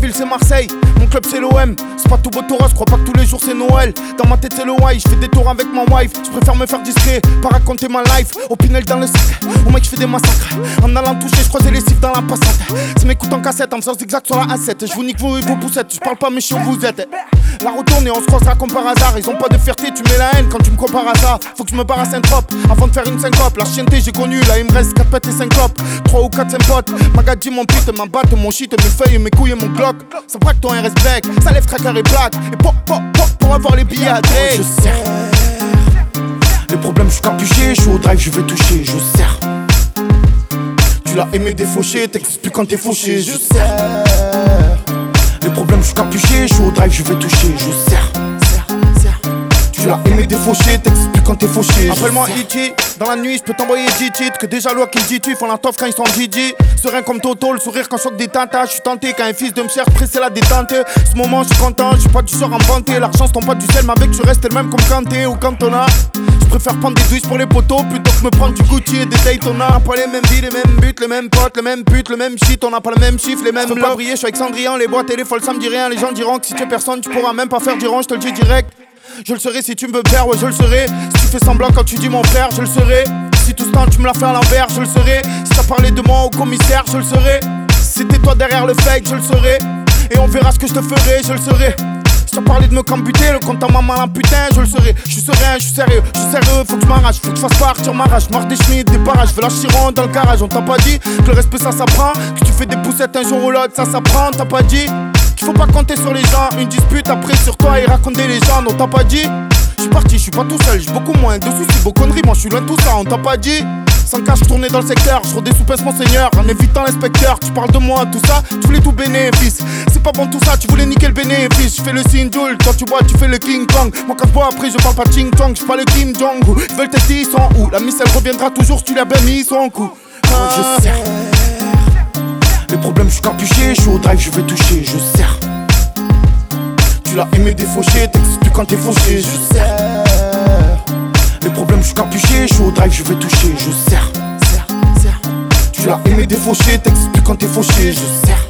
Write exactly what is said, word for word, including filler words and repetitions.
ville c'est Marseille, mon club c'est l'O M. C'est pas tout beau tout rose, crois pas que tous les jours c'est Noël. Dans ma tête c'est le why, je fais des tours avec ma wife. Je préfère me faire discret, pas raconter ma life. Au Pinel dans le sac, au mec je fais des massacres. En allant toucher, je croisais les cifs dans la passade. C'est mes coups en cassette, en faisant zigzag sur la A sept. Je vous nique vous et vos poussettes, je parle pas mais chiant vous êtes. La retourne et on se croisera comme par hasard. Ils ont pas de fierté, tu mets la haine quand tu me compares à ça. Faut que je me barre à Saint-Trope avant de faire une syncope. La chienté j'ai connu, là il me reste quatre pètes et cinq clopes. Trois ou quatre cinq potes, magadji mon pute, ma batte, mon shit, mes feuilles, mes couilles et mon glock. Ça braque ton R S black, ça lève tracker et black. Et pop pop pop pour avoir les billets à Drake. Je serre. Les problèmes je suis capuché, je suis au drive, je vais toucher, je serre. Tu l'as aimé défaucher, t'expliques quand t'es fauché, je serre. Les problèmes je suis capuché, je suis au drive, je vais toucher, je serre. Tu l'as aimé défaucher, t'expliques quand t'es fauché. Appelle-moi Ichi, dans la nuit je peux t'envoyer dix titres. Que déjà l'oie qui dit tu font la toffe quand ils sont Gigi. Serein comme Toto, le sourire quand je choque des tatas. Je suis tenté quand un fils de me cherche, pressé la détente. Ce moment je suis content, je suis pas du genre en vanté. L'argent c'est tombe pas du sel, mais avec tu restes le même comme Kanté ou Cantona. Je préfère prendre des douilles pour les poteaux plutôt que me prendre du Gucci et des Daytona. On n'a pas les mêmes vies, les mêmes buts, les mêmes potes, les mêmes putes, le même shit. On n'a pas le même chiffre, les mêmes love. Je suis avec Cendrillon, les boîtes et les folles ça me dit rien. Les gens diront que si tu es personne tu pourras même pas faire du rond, je te le dis direct. Je le serai si tu me veux faire, ouais je le serai. Si tu fais semblant quand tu dis mon frère, je le serai. Si tout ce temps tu me l'as fait à l'envers, je le serai. Si t'as parlé de moi au commissaire, je le serai. Si c'était toi derrière le fake, je le serai. Et on verra ce que je te ferai, je le serai. Si t'as parlé de me cambuter, le compte en maman un putain, je le serai. Je suis serein, je suis sérieux, je suis sérieux, faut que je m'arrache, faut que je fasse partir ma rage. Marre des chemises, des barrages, je veux la chiron dans le garage. On t'a pas dit que le respect ça s'apprend, que tu fais des poussettes un jour ou l'autre, ça s'apprend. T'as pas dit qu'il faut pas compter sur les gens. Une dispute après sur toi et raconter les gens. On t'a pas dit. J'suis parti, j'suis pas tout seul, j'ai beaucoup moins de soucis, beaux conneries, moi j'suis loin de tout ça, on t'a pas dit. Sans cash, j'tournais dans le secteur, j'roule des soupesses monseigneur, en évitant l'inspecteur. Tu parles de moi, tout ça, tu voulais tout bénéfice. C'est pas bon tout ça, tu voulais niquer le bénéfice. J'fais le signe d'oul, toi tu bois, tu fais le King Kong. Moi quand j'bois après, je parle pas Ching Chong, j'suis pas le Kim Jong. Ils veulent tester, ils sont où? La miss elle reviendra toujours si tu l'as bien mis son coup. Ah. Je serre. Les problèmes, j'suis capuché, j'suis au drive, je vais toucher, je serre. Tu l'as aimé défaucher, t'expliques quand t'es fauché, je serre. Les problèmes, je suis capuché, je suis au drive, je vais toucher, je serre. Tu l'as aimé défaucher, t'expliques quand t'es fauché, je serre.